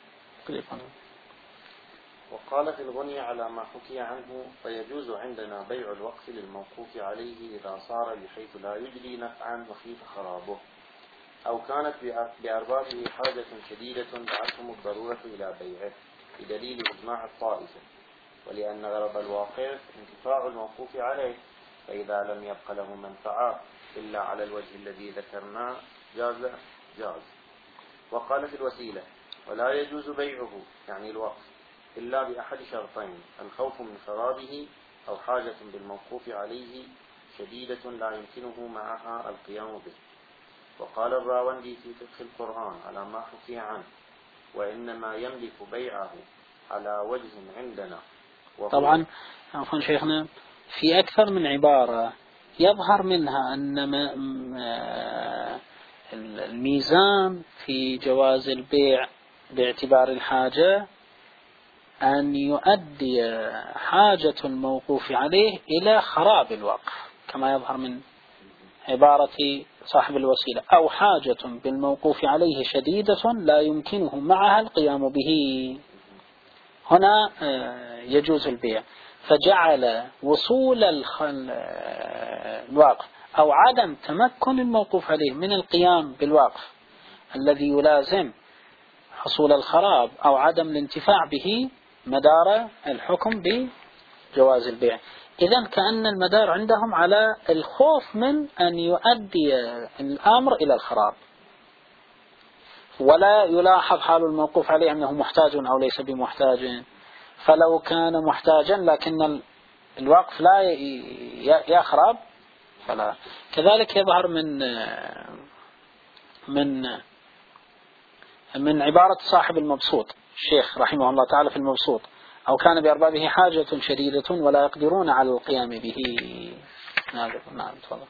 وقال في الغني على ما حكي عنه: فيجوز عندنا بيع الوقف للموقوف عليه إذا صار بحيث لا يجري نفعا وخيف خرابه، أو كانت بأربابه حاجة شديدة دعتهم الضرورة إلى بيعه بدليل إجماع الطائفة، ولأن غرض الواقف انتفاع الموقوف عليه، فإذا لم يبق له منفعة إلا على الوجه الذي ذكرناه جاز جاز. وقال في الوسيلة: ولا يجوز بيعه يعني الوقف إلا بأحد شرطين: الخوف من خرابه أو حاجة بالموقوف عليه شديدة لا يمكنه معها القيام به. وقال الراوندي في فقه القرآن على ما حكي عنه: وإنما يملك بيعه على وجه عندنا. طبعا عفوا شيخنا في أكثر من عبارة يظهر منها أن الميزان في جواز البيع باعتبار الحاجة أن يؤدي حاجة الموقوف عليه إلى خراب الوقف، كما يظهر من عبارة صاحب الوسيلة: أو حاجة بالموقوف عليه شديدة لا يمكنه معها القيام به. هنا يجوز البيع. فجعل وصول الوقف أو عدم تمكن الموقوف عليه من القيام بالوقف الذي يلازم حصول الخراب أو عدم الانتفاع به مدار الحكم بجواز البيع. إذن كأن المدار عندهم على الخوف من أن يؤدي الأمر إلى الخراب، ولا يلاحظ حال الموقوف عليه أنه محتاج أو ليس بمحتاج. فلو كان محتاجا لكن الوقف لا يخرب فلا. كذلك يظهر من من من عبارة صاحب المبسوط الشيخ رحمه الله تعالى في المبسوط: أو كان بأربابه حاجة شديدة ولا يقدرون على القيام به. نعم تفضل.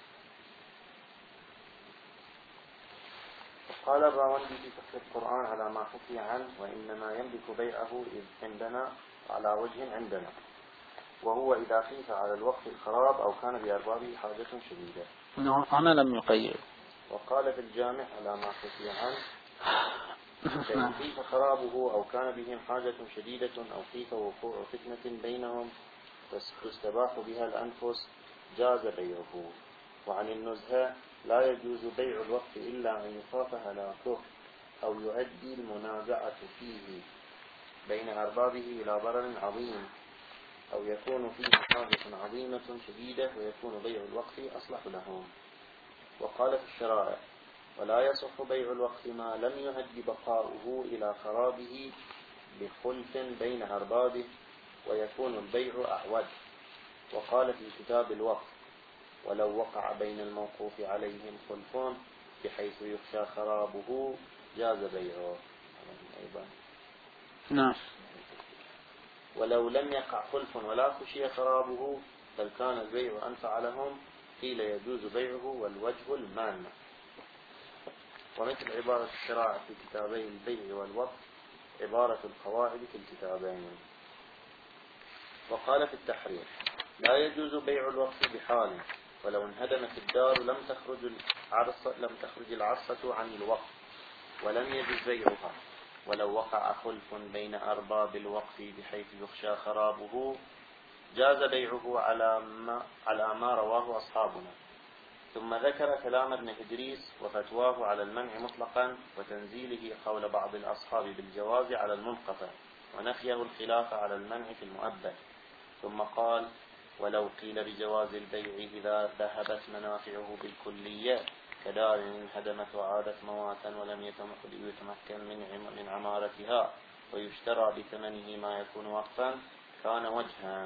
قال الراوندي في فقه القرآن على ما حكي عنه: وإنما يملك بيعه إذ عندنا على وجه عندنا، وهو إذا خيف على الوقت الخراب أو كان بأربابه حاجة شديدة. هنا لم يقيد. وقال في الجامع على ما حكي عنه: فإن خيف خرابه أو كان بهم حاجة شديدة أو خيف وقوع فتنة بينهم تستباح بها الأنفس جاز بيعه. وعن النزهة: لا يجوز بيع الوقت إلا أن يخاف هلاكه أو يؤدي المنازعة فيه بين أربابه إلى ضرر عظيم أو يكون فيه حاجة عظيمة شديدة ويكون بيع الوقت أصلح لهم. وقال في الشرائع: ولا يصح بيع الوقت ما لم يهد بقاؤه إلى خرابه بخلف بين أربابه ويكون البيع أعود. وقال في كتاب الوقت: ولو وقع بين الموقوف عليهم خلف بحيث يخشى خرابه جاز بيعه. نعم. ولو لم يقع خلف ولا خشي خرابه بل كان البيع أنفع لهم قيل يجوز بيعه والوجه المانع. ومثل عبارة الشرائع في كتابي البيع والوقف عبارة القواعد في الكتابين. وقال في التحرير: لا يجوز بيع الوقف بحال، ولو انهدمت الدار لم تخرج العرصة لم تخرج العرصة عن الوقف ولم يجوز بيعها. ولو وقع خلف بين أرباب الوقف بحيث يخشى خرابه جاز بيعه على ما, على ما رواه أصحابنا. ثم ذكر كلام ابن إدريس وفتواه على المنع مطلقا وتنزيله قول بعض الأصحاب بالجواز على المنقطع ونفيه الخلاف على المنع في المؤبد. ثم قال: ولو قيل بجواز البيع إذا ذهبت منافعه بالكلية كدار انهدمت وعادت مواتا ولم يتمكن من من عمارتها ويشترى بثمنه ما يكون وقفا كان وجها.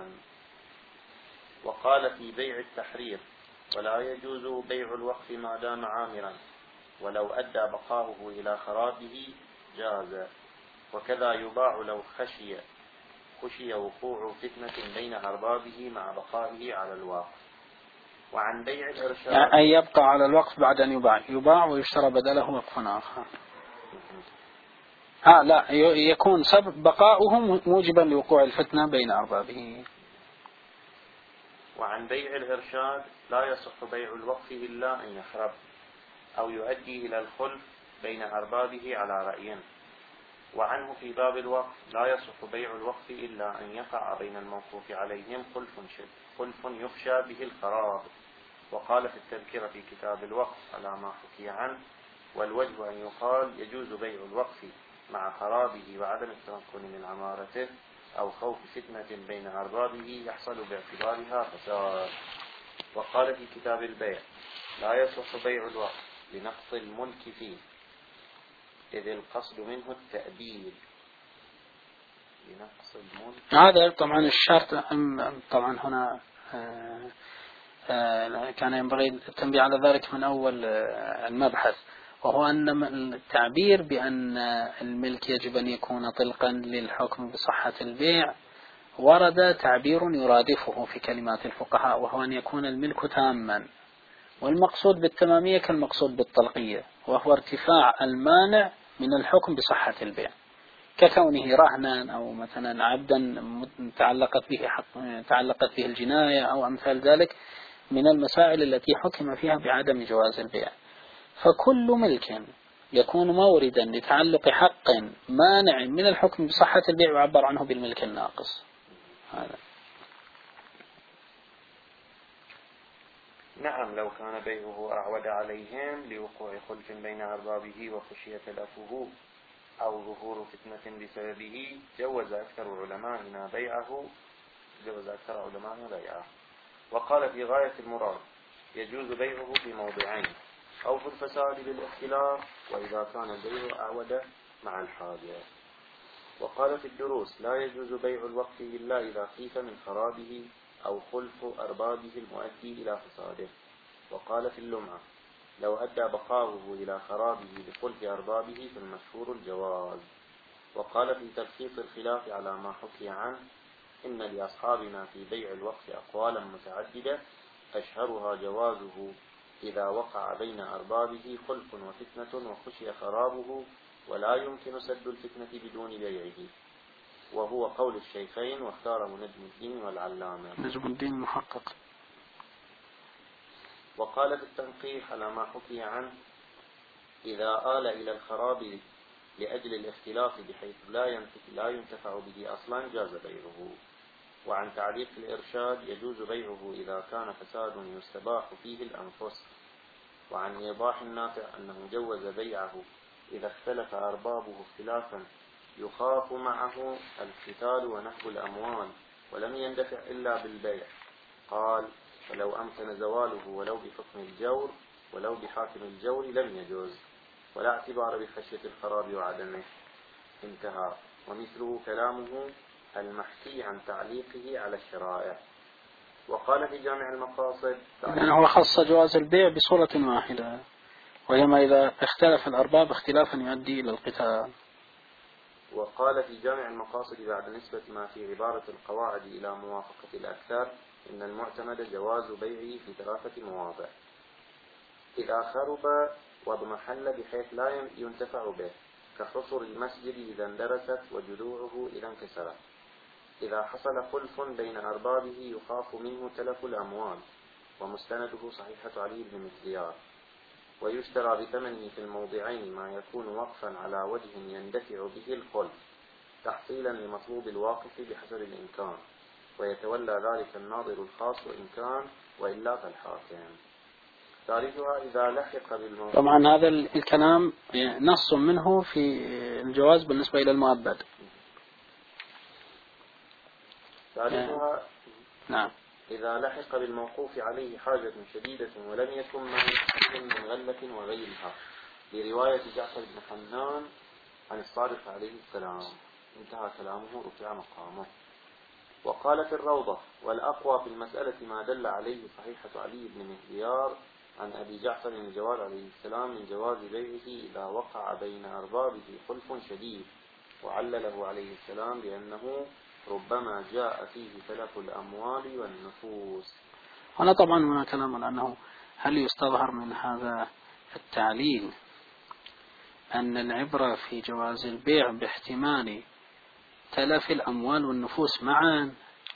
وقال في بيع التحرير: ولا يجوز بيع الوقف ما دام عامرا، ولو أدى بقاؤه إلى خرابه جاز. وكذا يباع لو خشي خشي وقوع فتنة بين أربابه مع بقائه على الواقف. وعن بيع الإرشاد يعني أن يبقى على الوقف بعد أن يباع يباع ويشترى بدله وقف آخر. آه لا يكون سبب بقاؤه موجبا لوقوع الفتنة بين أربابه. وعن بيع الإرشاد: لا يصح بيع الوقف إلا أن يخرب أو يؤدي إلى الخلف بين أربابه على رأي. وعنه في باب الوقف: لا يصح بيع الوقف إلا أن يقع بين الموقوف عليهم خلف شد خلف يخشى به الخراب. وقال في التذكرة في كتاب الوقف على ما حكي عنه: والوجه أن يقال يجوز بيع الوقف مع خرابه وعدم التمكن من عمارته أو خوف فتنة بين أربابه يحصل باعتبارها فساد. وقال في كتاب البيع: لا يصح بيع الوقف لنقص الملك فيه إذ القصد منه التأبيد. لنقص الملك هذا طبعا الشرط. طبعا هنا كان ينبغي التنبيه على ذلك من أول المبحث، وهو أن التعبير بأن الملك يجب أن يكون طلقا للحكم بصحة البيع ورد تعبير يرادفه في كلمات الفقهاء، وهو أن يكون الملك تاما، والمقصود بالتمامية كالمقصود بالطلقية، وهو ارتفاع المانع من الحكم بصحة البيع، ككونه رهنا أو مثلا عبدا تعلقت به حق تعلقت به الجناية أو أمثال ذلك من المسائل التي حكم فيها بعدم جواز البيع. فكل ملك يكون موردا لتعلق حق مانع من الحكم بصحة البيع يعبر عنه بالملك الناقص. هذا نعم لو كان بيعه أعود عليهم لوقوع خلف بين أربابه وخشية تلفه أو ظهور فتنة بسببه جوز أكثر علمائنا بيعه جوز أكثر علمائنا بيعه. وقال في غاية المراد يجوز بيعه في موضعين أو في الفساد بالاختلاف وإذا كان البيع أعود مع الحاجة. وقال في الدروس لا يجوز بيع الوقف إلا إذا خيف من خرابه أو خلف أربابه المؤدي إلى فساده. وقال في اللمعة لو أدى بقاؤه إلى خرابه لخلف أربابه فالمشهور الجواز. وقال في تلخيص الخلاف على ما حكي عنه إن لأصحابنا في بيع الوقف أقوالا متعددة أشهرها جوازه إذا وقع بين أربابه خلف وفتنة وخشي خرابه ولا يمكن سد الفتنة بدون بيعه، وهو قول الشيخين واختاره نجم الدين والعلامة. نجم الدين محقق. وقال في التنقيح على ما حكي عنه إذا آل إلى الخراب لأجل الاختلاف بحيث لا ينتفع به أصلا جاز بيعه. وعن تعليق الإرشاد يجوز بيعه إذا كان فساد يستباح فيه الأنفس. وعن إيضاح النافع أنه جوز بيعه إذا اختلف أربابه اختلافا يخاف معه القتال ونهب الأموال ولم يندفع إلا بالبيع. قال ولو أمكن زواله ولو بحكم الجور ولو بحاكم الجور لم يجوز ولا اعتبار بخشية الخراب وعدمه. انتهى. ومثله كلامه المحكي عن تعليقه على الشرائع. وقال في جامع المقاصد يعني هو خص جواز البيع بصورة واحدة وهي ما إذا اختلف الأرباب اختلافا يؤدي إلى القتال. وقال في جامع المقاصد بعد نسبة ما في عبارة القواعد إلى موافقة الأكثر إن المعتمد جواز بيعه في ثلاثة مواضع: إذا خرب واضمحل بحيث لا ينتفع به كحصر المسجد إذا اندرست وجذوعه إذا انكسرت، إذا حصل خلف بين أربابه يخاف منه تلف الأموال، ومستنده صحيحة علي بن مكيار. ويشترى بثمنه في الموضعين ما يكون وقفا على وجه يندفع به الخلف تحصيلا لمطلوب الواقف بحسب الإمكان، ويتولى ذلك الناظر الخاص وإن كان وإلا فالحاكم. ثالثها إذا لحق بالموضع. طبعا هذا الكلام نص منه في الجواز بالنسبة إلى المؤبد. ثالثها نعم إذا لحق بالموقوف عليه حاجة شديدة ولم يكن من غلة وغيرها، لرواية جعفر بن حنان عن الصادق عليه السلام. انتهى كلامه رفع مقامه. وقال في الروضة والأقوى في المسألة ما دل عليه صحيحة علي بن مهديار عن أبي جعفر الجواد عليه السلام من جواز بيعه إذا وقع بين أربابه خلف شديد، وعلله عليه السلام بأنه ربما جاء فيه تلف الأموال والنفوس. هنا طبعا هنا كلام أنه هل يستظهر من هذا التعليل أن العبرة في جواز البيع باحتمال تلف الأموال والنفوس معا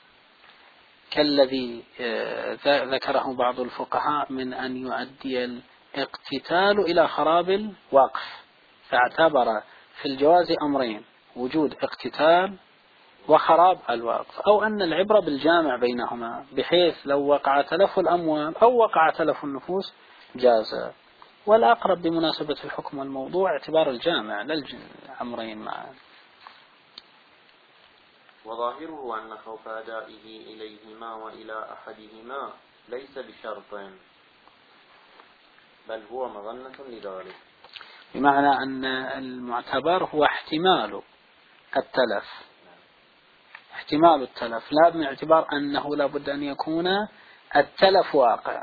كالذي ذكره بعض الفقهاء من أن يؤدي الاقتتال إلى خراب الوقف، فاعتبر في الجواز أمرين: وجود اقتتال وخراب الوقف، أو أن العبرة بالجامع بينهما بحيث لو وقع تلف الأموال أو وقع تلف النفوس جاز. والأقرب بمناسبة الحكم والموضوع اعتبار الجامع للأمرين معا. وظاهره أن خوف أدائه إليهما وإلى أحدهما ليس بشرط بل هو مظنة لذلك، بمعنى أن المعتبر هو احتمال التلف، احتمال التلف لا باعتبار أنه لابد أن يكون التلف واقع.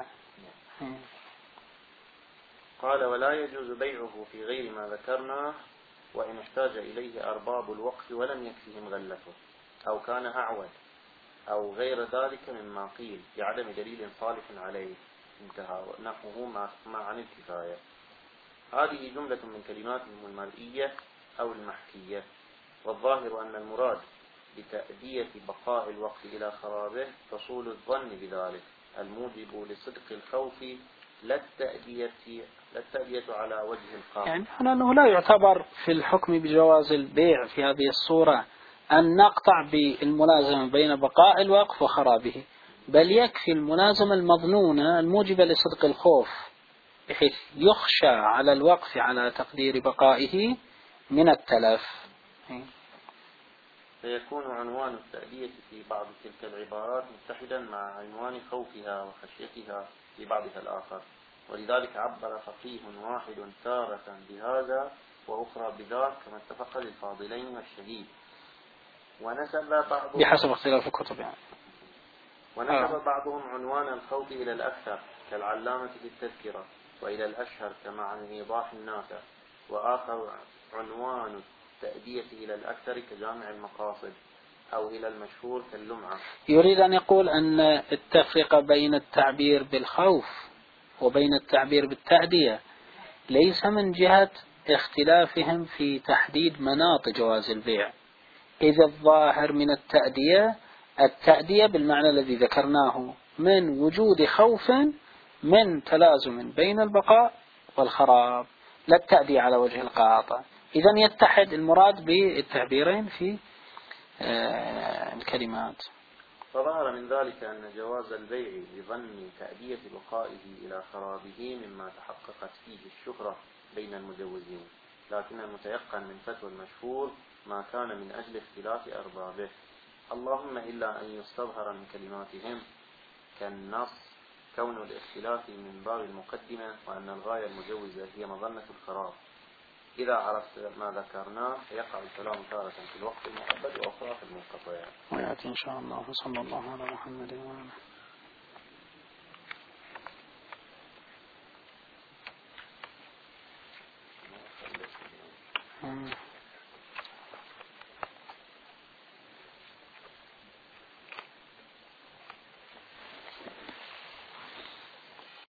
قال ولا يجوز بيعه في غير ما ذكرنا وإن احتاج إليه أرباب الوقف ولم يكفهم غلته أو كان أعود أو غير ذلك مما قيل بعدم دليل صالح عليه. انتهى. نحوه ما عن الكفاية. هذه جملة من كلماتهم المرئية أو المحكية. والظاهر أن المراد بتأدية بقاء الوقف إلى خرابه حصول الظن بذلك الموجب لصدق الخوف لا التأدية لا التأدية على وجه القاطع. يعني أنه لا يعتبر في الحكم بجواز البيع في هذه الصورة أن نقطع بالملازمة بين بقاء الوقف وخرابه، بل يكفي الملازمة المظنونة الموجبة لصدق الخوف، بحيث يخشى على الوقف على تقدير بقائه من التلف. فيكون عنوان التأدية في بعض تلك العبارات متحدا مع عنوان خوفها وخشيتها في بعضها الآخر، ولذلك عبر فقيه واحد تارة بهذا وأخرى بذاك كما اتفق للفاضلين والشهيد. ونسب بعضهم بحسب اختلاف الكتب يعني. ونسب آه. بعضهم عنوان الخوف إلى الأكثر كالعلامة في التذكرة، وإلى الأشهر كمعنى إيضاح النافع، وآخر عنوان التأدية إلى الأكثر كجامع المقاصد، أو إلى المشهور كاللمعة. يريد أن يقول أن التفرقة بين التعبير بالخوف وبين التعبير بالتأدية ليس من جهة اختلافهم في تحديد مناط جواز البيع، إذ الظاهر من التأدية التأدية بالمعنى الذي ذكرناه من وجود خوف من تلازم بين البقاء والخراب، لا التأدية على وجه القاطع. إذن يتحد المراد بالتعبيرين في الكلمات. فظهر من ذلك أن جواز البيع بظن تأدية بقائه إلى خرابه مما تحققت فيه الشهرة بين المجوزين، لكن المتيقن من فتوى المشهور ما كان من أجل اختلاف أربابه، اللهم إلا أن يستظهر من كلماتهم كالنص كون الاختلاف من باب المقدمة، وأن الغاية المجوزة هي مظنة الخراب. إذا عرفت ما ذكرناه يقع الكلام تارة في الوقت المؤبد وأخرى في المنقطع. ويأتي إن شاء الله. صلى الله على محمد وعلى